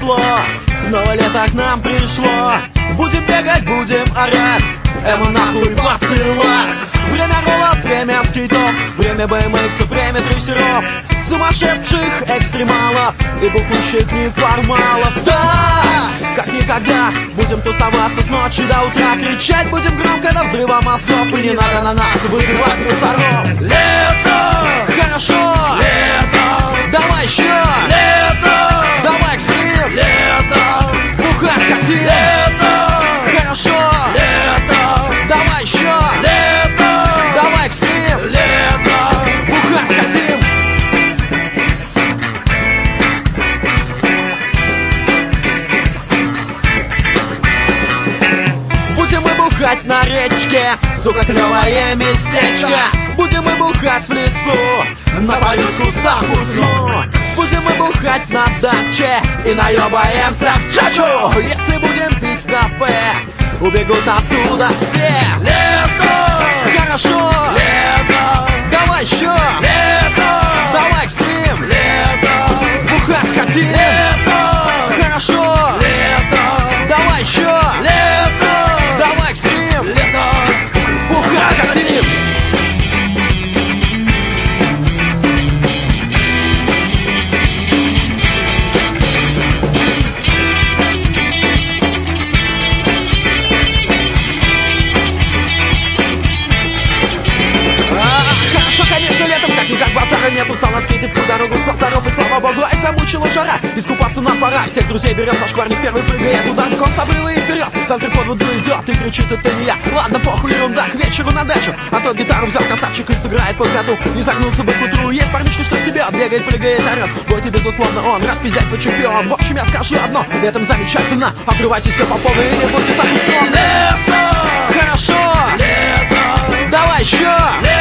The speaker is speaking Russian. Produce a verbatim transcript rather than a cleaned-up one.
прошло, снова лето к нам пришло. Будем бегать, будем орать, эмо нахуй посылать. Время роллов, время скейтов, время бэ эм иксов, время трассеров, сумасшедших экстремалов и бухущих неформалов. Да, как никогда будем тусоваться с ночи до утра, кричать будем громко до взрыва мозгов, и не надо на нас вызывать мусоров. Лето! Хорошо! Лето! Давай еще! Лето! Давай экстрим! Лето! Бухать хотим! Лето! Хорошо! Лето! Давай еще! Лето! Давай экстрим! Лето! Бухать хотим! Будем мы бухать на речке, сука, клевое местечко. Будем мы бухать в лесу, на Париж кустах усну. Будем мы бухать на даче и наебаемся в чачу. Если будем пить в кафе, убегут оттуда все. Лето! Хорошо! Лето! Давай еще! Лето! Давай экстрим! Лето! Бухать хотим! Лето! Хорошо! Лето! Давай еще! Лето! Давай экстрим! Лето! Бухать хотим! Никак базара нет, устал на скейте в ту дорогу с Сахаров, и слава богу, ай, замучила жара. Искупаться нам пора, всех друзей берет зашкварник, первый прыгает туда, кон с обрыва и вперед. Танкер под воду идет и кричит, это не я. Ладно, похуй, ерунда, к вечеру на дачу. А тот гитару взял красавчик и сыграет под году. Не загнуться бы к утру, есть парнишка, что стебет, бегает, прыгает, орет. Гойте, безусловно, он, распиздяйство чемпион. В общем, я скажу одно, летом замечательно. Отрывайтесь все по полу и не будьте так условны. Лето! Хорошо! Лето! Давай еще! Лето!